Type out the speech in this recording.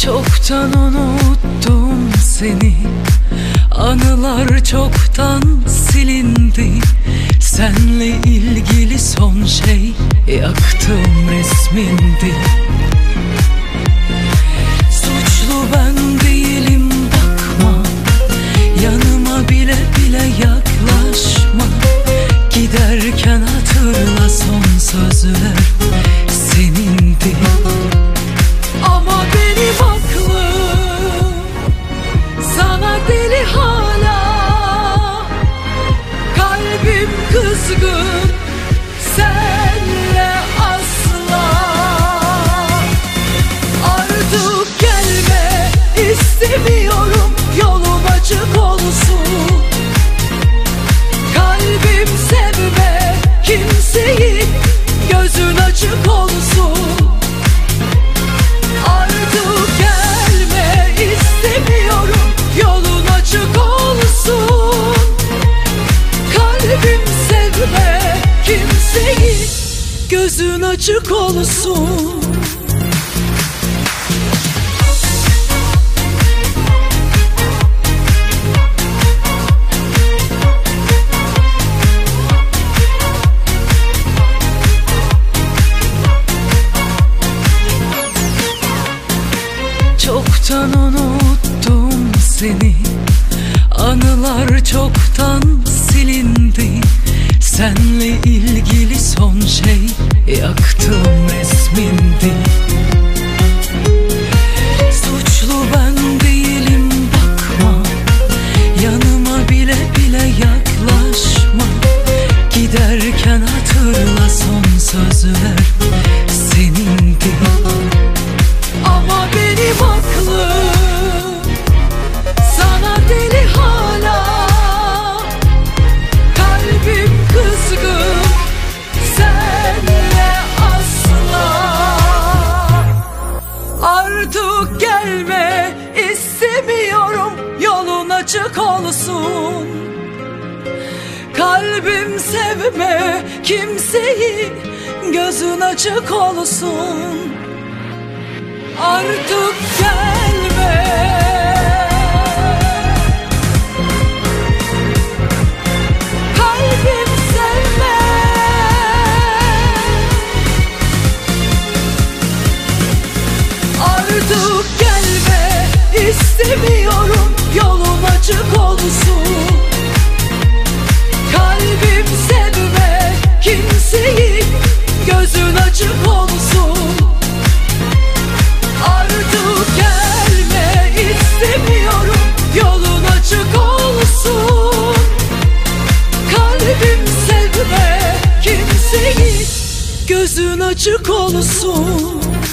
Çoktan unuttum seni, anılar çoktan silindi. Senle ilgili son şey yaktığım resmindi. Suçlu ben değilim, bakma yanıma, bile bile yaklaşma. Giderken hatırla, son sözler senindi. Ama benim aklım sana deli hala. Kalbim kızgın, senle asla. Artık gelme istemiyorum, yolum açık olsun. Kalbim sevme kimseyi, gözün açık olsun. Artık gelme istemiyorum, yolun açık olsun. Kalbim sevme kimseyi, gözün açık olsun. Çoktan unuttum seni, anılar çoktan silindi. Senle ilgili son şey yaktığım resmindi. Suçlu ben değilim, bakma yanıma, bile bile yaklaşma. Giderken hatırla, son sözler senindi. Ama benim aklım sana deli hala. Kalbim kızgın, senle asla. Artık gelme istemiyorum, yolun açık olsun. Kalbim sevme kimseyi, gözün açık olsun. Artık gelme. Kalbim sevme. Artık gelme istemiyorum, yolun açık olsun. Kalbim sevme kimseyi, gözün açık olsun. Artık gelme istemiyorum, yolun açık olsun. Kalbim sevme kimseyi, gözün açık olsun.